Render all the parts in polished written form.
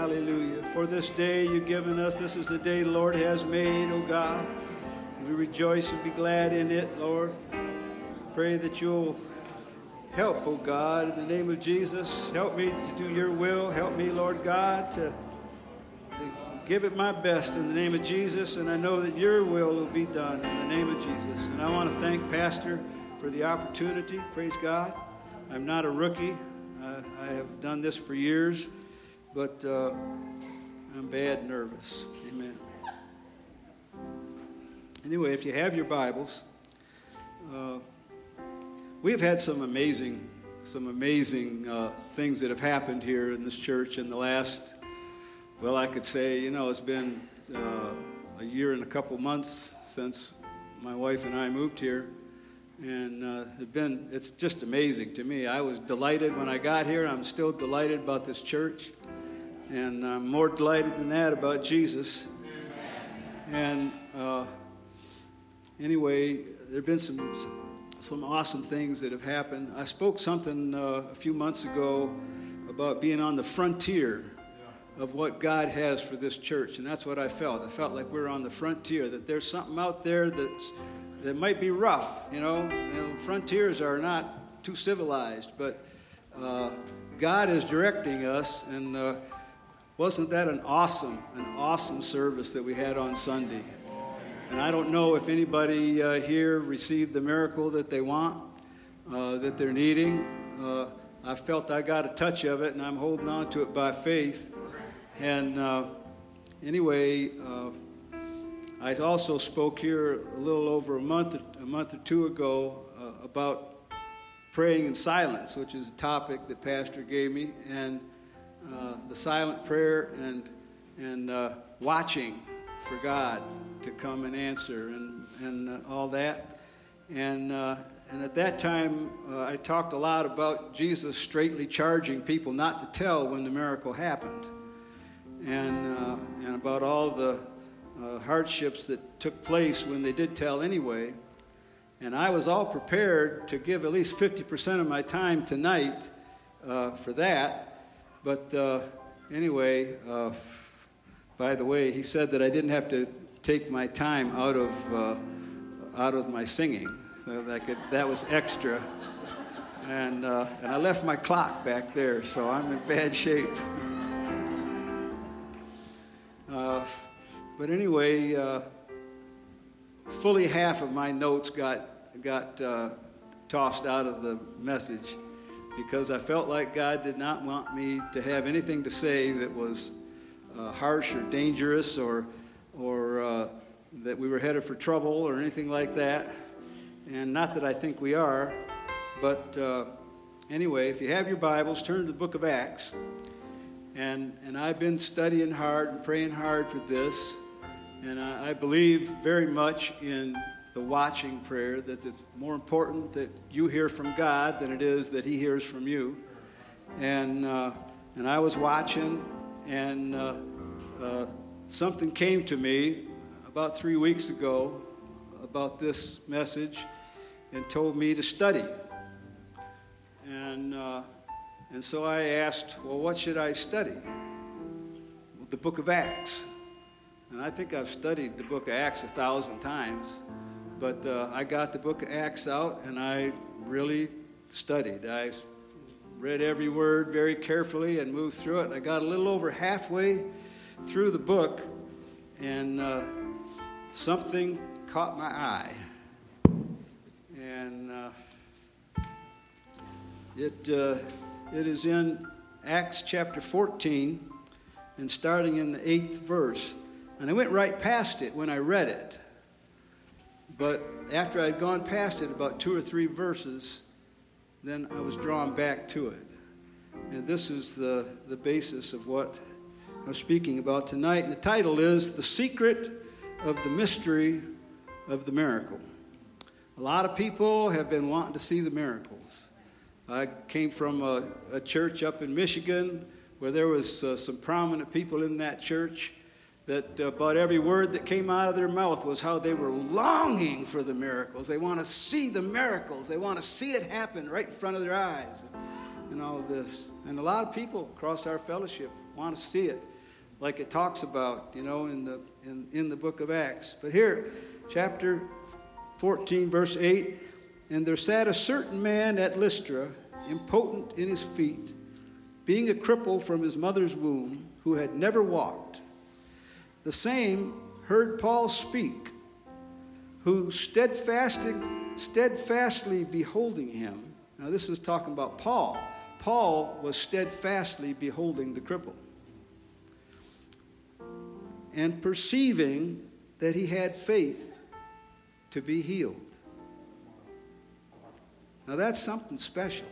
Hallelujah. For this day you've given us, this is the day the Lord has made, O God. We rejoice and be glad in it, Lord. Pray that you'll help, O God, in the name of Jesus. Help me to do your will. Help me, Lord God, to give it my best in the name of Jesus. And I know that your will be done in the name of Jesus. And I want to thank Pastor for the opportunity. Praise God. I'm not a rookie. I have done this for years, but I'm bad nervous. Amen. Anyway, if you have your Bibles, we have had some amazing things that have happened here in this church in the last, well, I could say, it's been a year and a couple months since my wife and I moved here. And it's just amazing to me. I was delighted when I got here. I'm still delighted about this church. And I'm more delighted than that about Jesus. And anyway, there have been some awesome things that have happened. I spoke something a few months ago about being on the frontier of what God has for this church. And that's what I felt. I felt like we're on the frontier, that there's something out there that might be rough, frontiers are not too civilized, but God is directing us, and wasn't that an awesome service that we had on Sunday? And I don't know if anybody here received the miracle that they want, that they're needing. I felt I got a touch of it, and I'm holding on to it by faith. And anyway, I also spoke here a little over a month or two ago about praying in silence, which is a topic that Pastor gave me, and the silent prayer and watching for God to come and answer and all that. And at that time, I talked a lot about Jesus straightly charging people not to tell when the miracle happened, and about all the hardships that took place when they did tell anyway. And I was all prepared to give at least 50% of my time tonight for that. But anyway, by the way, he said that I didn't have to take my time out of my singing, so that was extra. And I left my clock back there, so I'm in bad shape. But anyway, fully half of my notes got tossed out of the message because I felt like God did not want me to have anything to say that was harsh or dangerous or that we were headed for trouble or anything like that. And not that I think we are, but anyway, if you have your Bibles, turn to the book of Acts. And I've been studying hard and praying hard for this. And I believe very much in the watching prayer, that it's more important that you hear from God than it is that he hears from you. And I was watching, and something came to me about 3 weeks ago about this message and told me to study. And so I asked, well, what should I study? Well, the book of Acts. And I think I've studied the book of Acts 1,000 times. But I got the book of Acts out, and I really studied. I read every word very carefully and moved through it. I got a little over halfway through the book, and something caught my eye. And it is in Acts chapter 14, and starting in the 8th verse. And I went right past it when I read it. But after I'd gone past it about 2 or 3 verses, then I was drawn back to it. And this is the basis of what I'm speaking about tonight. And the title is The Secret of the Mystery of the Miracle. A lot of people have been wanting to see the miracles. I came from a church up in Michigan where there was some prominent people in that church that about every word that came out of their mouth was how they were longing for the miracles. They want to see the miracles. They want to see it happen right in front of their eyes and all of this. And a lot of people across our fellowship want to see it. like it talks about, in the book of Acts. But here, chapter 14, verse 8, and there sat a certain man at Lystra, impotent in his feet, being a cripple from his mother's womb, who had never walked. The same heard Paul speak, who steadfastly beholding him. Now this is talking about Paul. Paul was steadfastly beholding the cripple, and perceiving that he had faith to be healed. Now that's something special.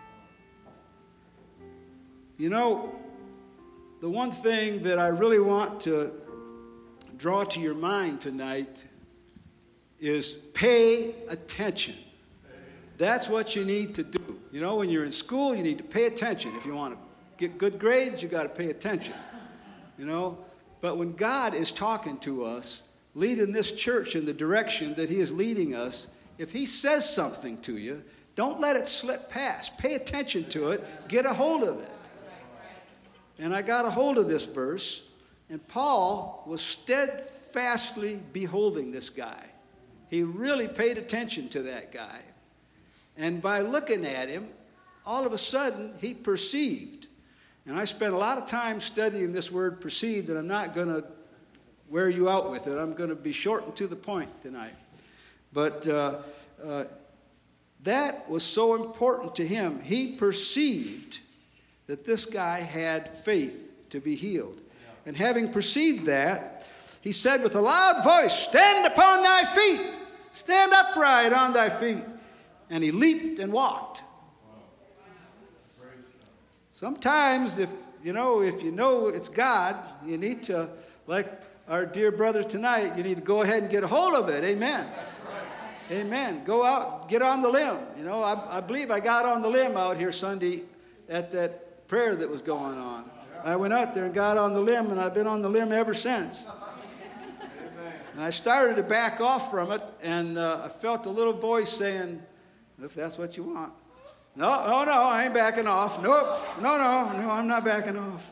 The one thing that I really want to draw to your mind tonight is pay attention. That's what you need to do. When you're in school, you need to pay attention. If you want to get good grades, you got to pay attention. But when God is talking to us, leading this church in the direction that he is leading us, if he says something to you, don't let it slip past. Pay attention to it. Get a hold of it. And I got a hold of this verse, and Paul was steadfastly beholding this guy. He really paid attention to that guy. And by looking at him, all of a sudden, he perceived. And I spent a lot of time studying this word perceived, and I'm not going to wear you out with it. I'm going to be short and to the point tonight. But that was so important to him. He perceived that this guy had faith to be healed. And having perceived that, he said with a loud voice, "Stand upon thy feet! Stand upright on thy feet!" And he leaped and walked. Sometimes if you know it's God, you need to, like our dear brother tonight, you need to go ahead and get a hold of it. Amen. Amen. Go out, get on the limb. I believe I got on the limb out here Sunday at that prayer that was going on. I went out there and got on the limb, and I've been on the limb ever since. And I started to back off from it, and I felt a little voice saying, "If that's what you want." No, I ain't backing off. Nope. No, I'm not backing off.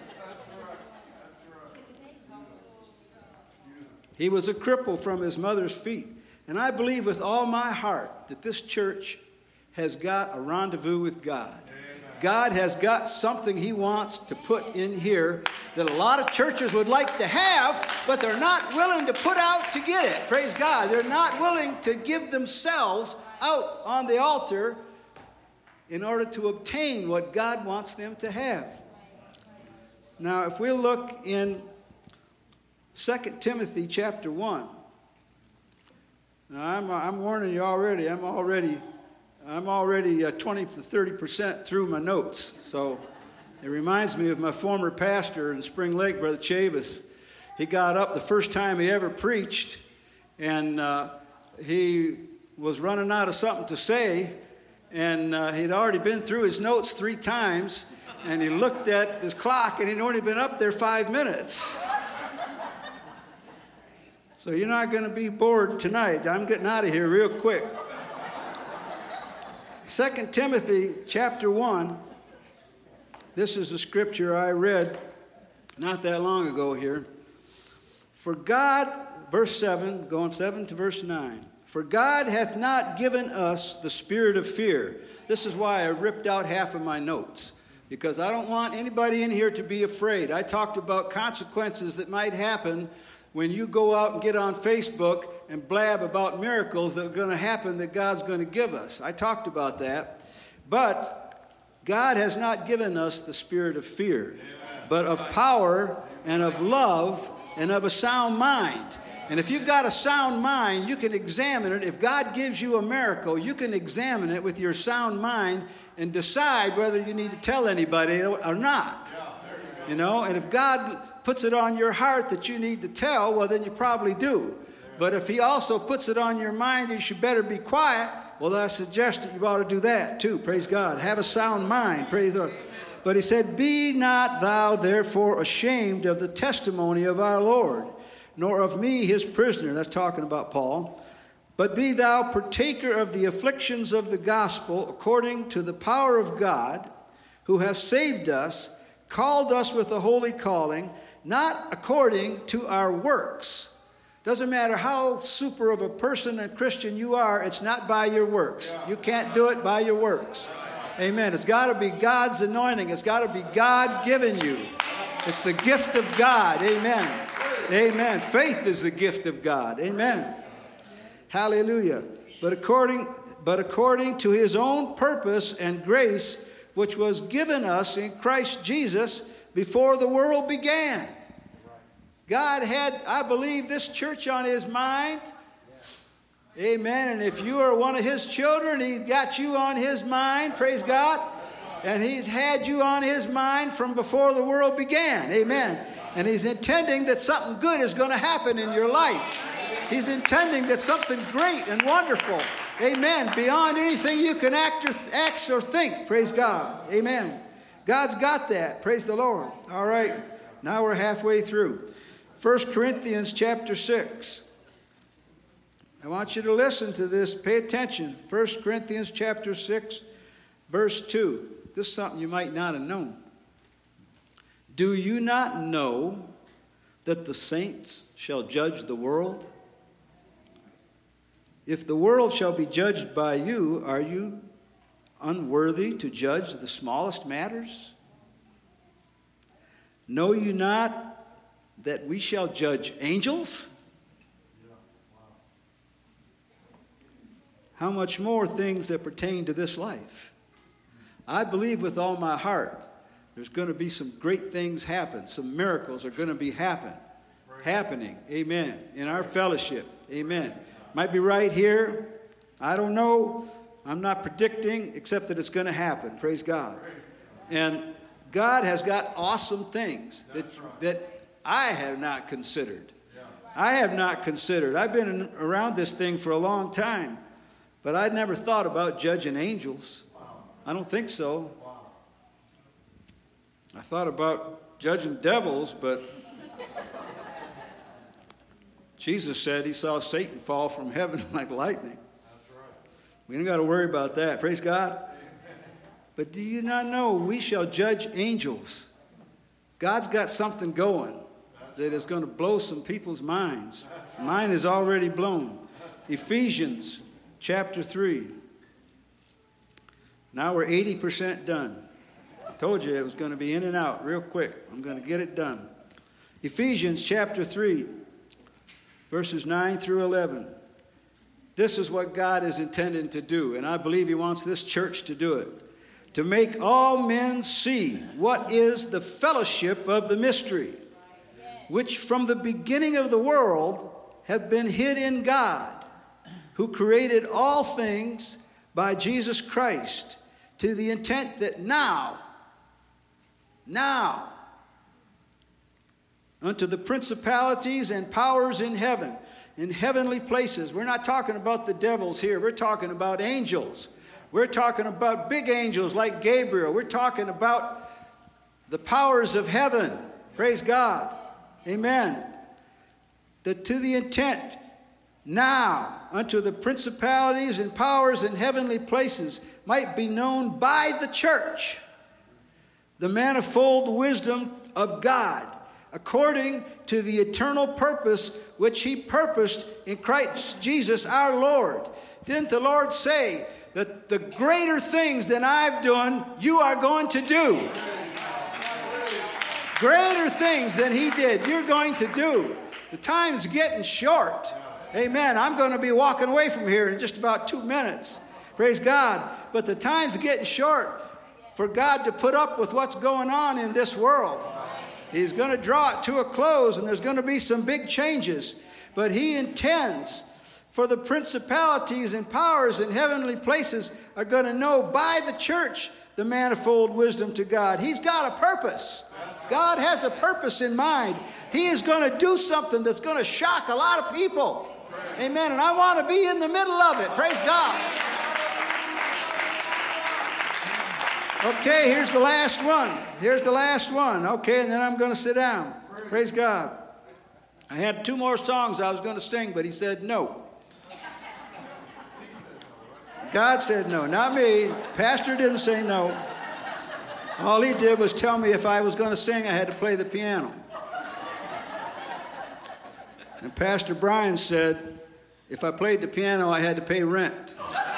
He was a cripple from his mother's feet. And I believe with all my heart that this church has got a rendezvous with God. God has got something he wants to put in here that a lot of churches would like to have, but they're not willing to put out to get it. Praise God. They're not willing to give themselves out on the altar in order to obtain what God wants them to have. Now, if we look in 2 Timothy chapter 1, now I'm warning you already. I'm already 20 to 30% through my notes. So it reminds me of my former pastor in Spring Lake, Brother Chavis. He got up the first time he ever preached, and he was running out of something to say, and he'd already been through his notes 3 times, and he looked at his clock, and he'd only been up there 5 minutes. So you're not going to be bored tonight. I'm getting out of here real quick. 2 Timothy chapter 1, this is a scripture I read not that long ago here. For God, verse 7, going 7 to verse 9. For God hath not given us the spirit of fear. This is why I ripped out half of my notes, because I don't want anybody in here to be afraid. I talked about consequences that might happen when you go out and get on Facebook and blab about miracles that are going to happen that God's going to give us. I talked about that. But God has not given us the spirit of fear, but of power and of love and of a sound mind. And if you've got a sound mind, you can examine it. If God gives you a miracle, you can examine it with your sound mind and decide whether you need to tell anybody or not. And if God puts it on your heart that you need to tell, well, then you probably do. But if he also puts it on your mind that you should better be quiet, well, then I suggest that you ought to do that too. Praise God. Have a sound mind. Praise the Lord. But he said, "Be not thou therefore ashamed of the testimony of our Lord, nor of me his prisoner." That's talking about Paul. "But be thou partaker of the afflictions of the gospel according to the power of God, who hath saved us, called us with a holy calling, not according to our works. Doesn't matter how super of a person and Christian you are, it's not by your works. You can't do it by your works. Amen. It's got to be God's anointing. It's got to be God given you. It's the gift of God. Amen. Amen. Faith is the gift of God. Amen. Hallelujah. But according to his own purpose and grace, which was given us in Christ Jesus before the world began. God had, I believe, this church on his mind. Amen. And if you are one of his children, he got you on his mind. Praise God. And he's had you on his mind from before the world began. Amen. And he's intending that something good is going to happen in your life. He's intending that something great and wonderful, amen, beyond anything you can act or think. Praise God. Amen. God's got that. Praise the Lord. All right. Now we're halfway through. 1 Corinthians chapter 6. I want you to listen to this. Pay attention. 1 Corinthians chapter 6, verse 2. This is something you might not have known. Do you not know that the saints shall judge the world? If the world shall be judged by you, are you unworthy to judge the smallest matters? Know you not that we shall judge angels? How much more things that pertain to this life? I believe with all my heart there's going to be some great things happen. Some miracles are going to be happening. Amen. In our fellowship. Amen. Might be right here. I don't know. I'm not predicting, except that it's going to happen. Praise God. And God has got awesome things that I have not considered. I have not considered. I've been around this thing for a long time, but I'd never thought about judging angels. I don't think so. I thought about judging devils, but Jesus said he saw Satan fall from heaven like lightning. That's right. We don't got to worry about that. Praise God. But do you not know we shall judge angels? God's got something going that is going to blow some people's minds. Mine is already blown. Ephesians chapter 3. Now we're 80% done. I told you it was going to be in and out real quick. I'm going to get it done. Ephesians chapter 3, verses 9 through 11. This is what God is intending to do, and I believe he wants this church to do it. To make all men see what is the fellowship of the mystery, which from the beginning of the world hath been hid in God, who created all things by Jesus Christ, to the intent that now, unto the principalities and powers in heaven, in heavenly places. We're not talking about the devils here. We're talking about angels. We're talking about big angels like Gabriel. We're talking about the powers of heaven. Praise God. Amen. That to the intent now unto the principalities and powers in heavenly places might be known by the church the manifold wisdom of God, according to the eternal purpose which he purposed in Christ Jesus our Lord. Didn't the Lord say that the greater things than I've done, you are going to do? Greater things than he did, you're going to do. The time's getting short. Amen. I'm going to be walking away from here in just about 2 minutes. Praise God. But the time's getting short for God to put up with what's going on in this world. He's going to draw it to a close, and there's going to be some big changes. But he intends for the principalities and powers in heavenly places are going to know by the church the manifold wisdom to God. He's got a purpose. God has a purpose in mind. He is going to do something that's going to shock a lot of people. Amen. And I want to be in the middle of it. Praise God. Okay, here's the last one. Here's the last one. Okay, and then I'm going to sit down. Praise God. I had 2 more songs I was going to sing, but he said no. God said no, not me. Pastor didn't say no. All he did was tell me if I was going to sing, I had to play the piano. And Pastor Brian said, if I played the piano, I had to pay rent.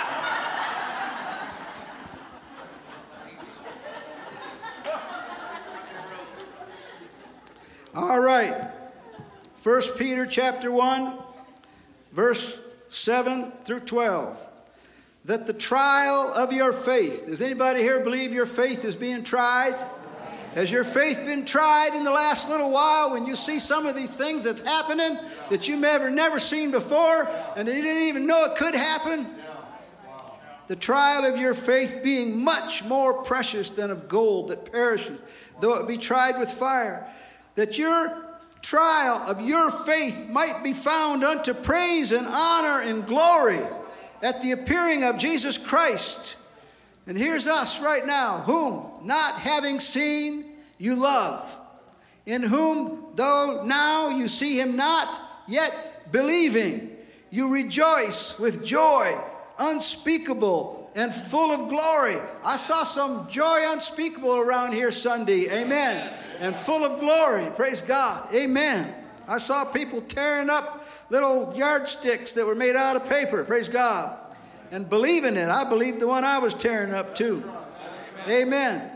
All right. 1 Peter chapter 1, verse 7 through 12. That the trial of your faith. Does anybody here believe your faith is being tried? Has your faith been tried in the last little while when you see some of these things that's happening that you may have never seen before and you didn't even know it could happen? The trial of your faith being much more precious than of gold that perishes, though it be tried with fire. That your trial of your faith might be found unto praise and honor and glory at the appearing of Jesus Christ. And here's us right now, whom, not having seen, you love, in whom, though now you see him not, yet believing, you rejoice with joy unspeakable and full of glory. I saw some joy unspeakable around here Sunday, amen, and full of glory, praise God, amen. I saw people tearing up little yardsticks that were made out of paper, praise God. And believing it. I believed the one I was tearing up too. Amen.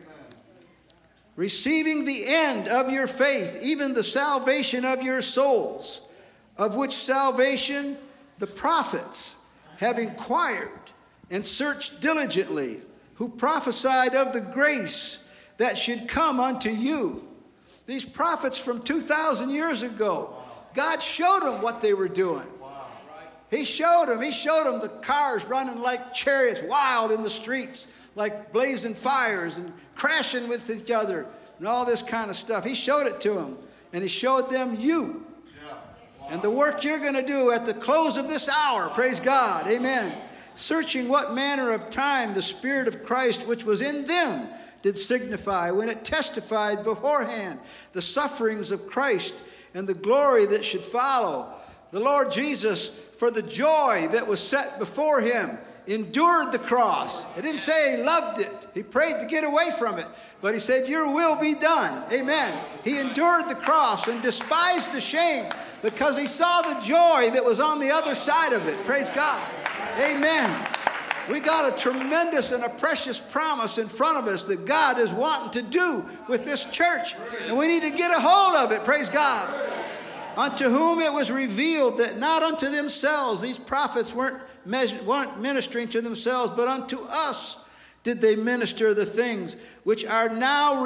Receiving the end of your faith, even the salvation of your souls, of which salvation the prophets have inquired and searched diligently, who prophesied of the grace that should come unto you. These prophets from 2,000 years ago, God showed them what they were doing. He showed them the cars running like chariots, wild in the streets, like blazing fires and crashing with each other and all this kind of stuff. He showed it to them, and he showed them you. And the work you're going to do at the close of this hour, praise God, amen. Searching what manner of time the Spirit of Christ which was in them did signify, when it testified beforehand the sufferings of Christ and the glory that should follow. The Lord Jesus, for the joy that was set before him, endured the cross. It didn't say he loved it. He prayed to get away from it. But he said, your will be done. Amen. He endured the cross and despised the shame because he saw the joy that was on the other side of it. Praise God. Amen. We got a tremendous and a precious promise in front of us that God is wanting to do with this church. And we need to get a hold of it. Praise God. Unto whom it was revealed that not unto themselves, these prophets weren't ministering to themselves, but unto us did they minister the things which are now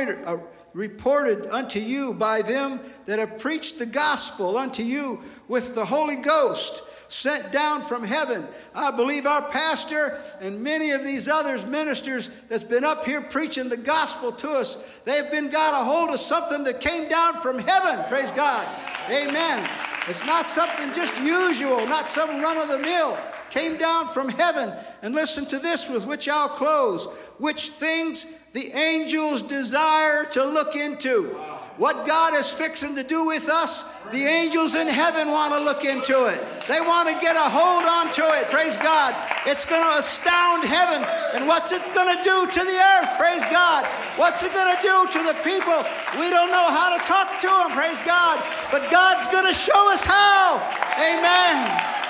reported unto you by them that have preached the gospel unto you with the Holy Ghost, sent down from heaven. I believe our pastor and many of these others ministers that's been up here preaching the gospel to us, they've been got a hold of something that came down from heaven. Praise God. Amen. It's not something just usual, not some run-of-the-mill. Came down from heaven. And listen to this, with which I'll close. Which things the angels desire to look into. What God is fixing to do with us, the angels in heaven want to look into it. They want to get a hold onto it. Praise God. It's going to astound heaven. And what's it going to do to the earth? Praise God. What's it going to do to the people? We don't know how to talk to them. Praise God. But God's going to show us how. Amen.